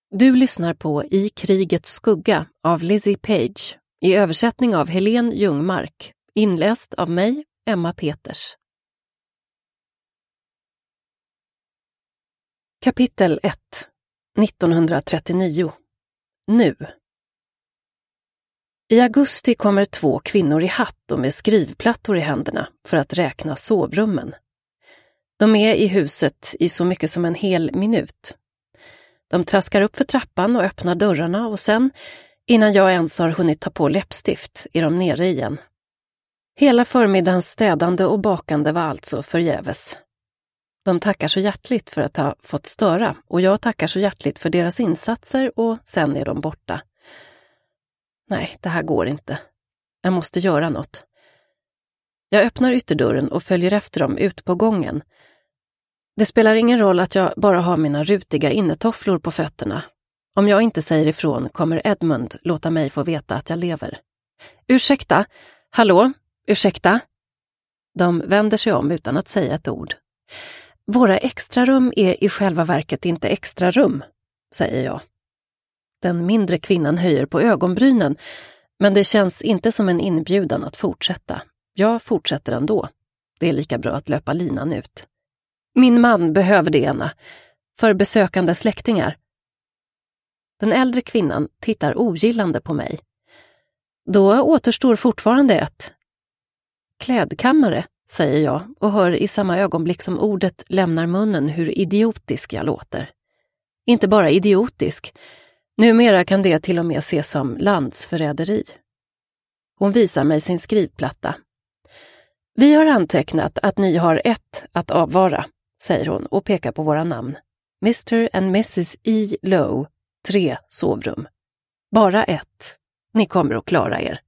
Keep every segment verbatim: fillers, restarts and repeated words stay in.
Du lyssnar på I krigets skugga av Lizzie Page, i översättning av Helene Ljungmark, inläst av mig, Emma Peters. Kapitel ett, nittonhundratrettionio. Nu. I augusti kommer två kvinnor i hatt och med skrivplattor i händerna för att räkna sovrummen. De är i huset i så mycket som en hel minut. De traskar upp för trappan och öppnar dörrarna och sen, innan jag ens har hunnit ta på läppstift, är de nere igen. Hela förmiddagens städande och bakande var alltså förgäves. De tackar så hjärtligt för att ha fått störa och jag tackar så hjärtligt för deras insatser och sen är de borta. Nej, det här går inte. Jag måste göra något. Jag öppnar ytterdörren och följer efter dem ut på gången. Det spelar ingen roll att jag bara har mina rutiga innetofflor på fötterna. Om jag inte säger ifrån kommer Edmund låta mig få veta att jag lever. Ursäkta, hallå, ursäkta. De vänder sig om utan att säga ett ord. Våra extrarum är i själva verket inte extra rum, säger jag. Den mindre kvinnan höjer på ögonbrynen, men det känns inte som en inbjudan att fortsätta. Jag fortsätter ändå. Det är lika bra att löpa linan ut. Min man behöver det ena, för besökande släktingar. Den äldre kvinnan tittar ogillande på mig. Då återstår fortfarande ett. Klädkammare, säger jag och hör i samma ögonblick som ordet lämnar munnen hur idiotisk jag låter. Inte bara idiotisk, numera kan det till och med ses som landsförräderi. Hon visar mig sin skrivplatta. Vi har antecknat att ni har ett att avvara, säger hon och pekar på våra namn. mister and missus E. Lowe, tre sovrum. Bara ett. Ni kommer att klara er.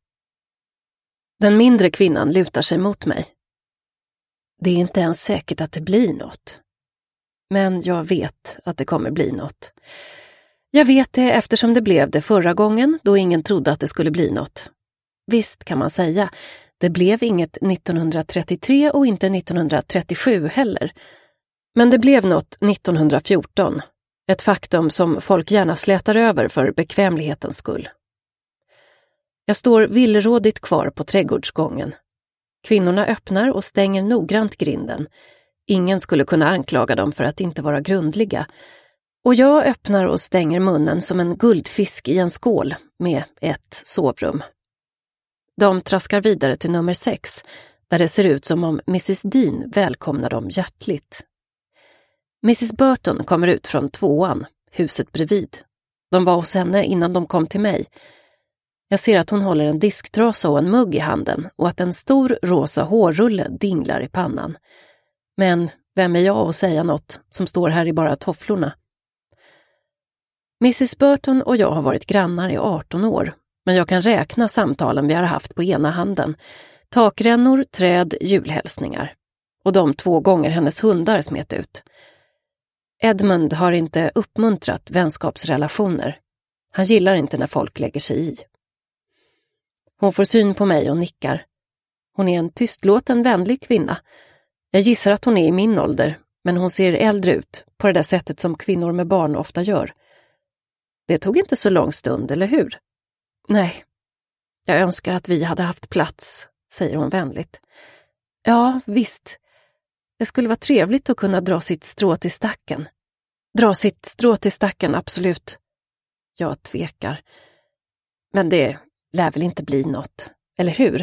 Den mindre kvinnan lutar sig mot mig. Det är inte ens säkert att det blir något. Men jag vet att det kommer bli något. Jag vet det eftersom det blev det förra gången då ingen trodde att det skulle bli något. Visst kan man säga, det blev inget nittonhundratrettiotre och inte nittonhundratrettiosju heller. Men det blev något nittonhundrafjorton. Ett faktum som folk gärna slätar över för bekvämlighetens skull. Jag står villrådigt kvar på trädgårdsgången. Kvinnorna öppnar och stänger noggrant grinden. Ingen skulle kunna anklaga dem för att inte vara grundliga. Och jag öppnar och stänger munnen som en guldfisk i en skål med ett sovrum. De traskar vidare till nummer sex, där det ser ut som om missus Dean välkomnar dem hjärtligt. missus Burton kommer ut från tvåan, huset bredvid. De var hos henne innan de kom till mig. Jag ser att hon håller en disktrasa och en mugg i handen och att en stor rosa hårrulle dinglar i pannan. Men vem är jag att säga något som står här i bara tofflorna? missus Burton och jag har varit grannar i arton år, men jag kan räkna samtalen vi har haft på ena handen. Takrännor, träd, julhälsningar. Och de två gånger hennes hundar smet ut. Edmund har inte uppmuntrat vänskapsrelationer. Han gillar inte när folk lägger sig i. Hon får syn på mig och nickar. Hon är en tystlåten, vänlig kvinna. Jag gissar att hon är i min ålder, men hon ser äldre ut på det där sättet som kvinnor med barn ofta gör. Det tog inte så lång stund, eller hur? Nej, jag önskar att vi hade haft plats, säger hon vänligt. Ja, visst. Det skulle vara trevligt att kunna dra sitt strå till stacken. Dra sitt strå till stacken, absolut. Jag tvekar. Men det lär väl inte bli något, eller hur?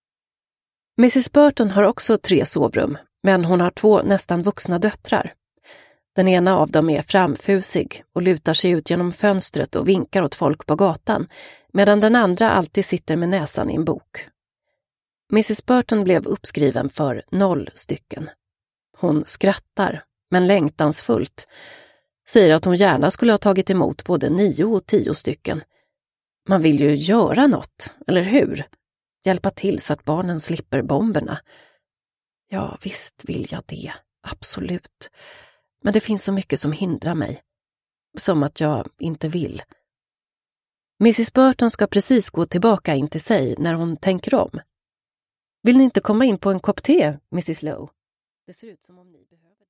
missus Burton har också tre sovrum, men hon har två nästan vuxna döttrar. Den ena av dem är framfusig och lutar sig ut genom fönstret och vinkar åt folk på gatan, medan den andra alltid sitter med näsan i en bok. missus Burton blev uppskriven för noll stycken. Hon skrattar, men längtansfullt. Säger att hon gärna skulle ha tagit emot både nio och tio stycken. Man vill ju göra något, eller hur? Hjälpa till så att barnen slipper bomberna. Ja, visst vill jag det. Absolut. Men det finns så mycket som hindrar mig. Som att jag inte vill. missus Burton ska precis gå tillbaka in till sig när hon tänker om. Vill ni inte komma in på en kopp te, missus Lowe? Det ser ut som om ni behöver det.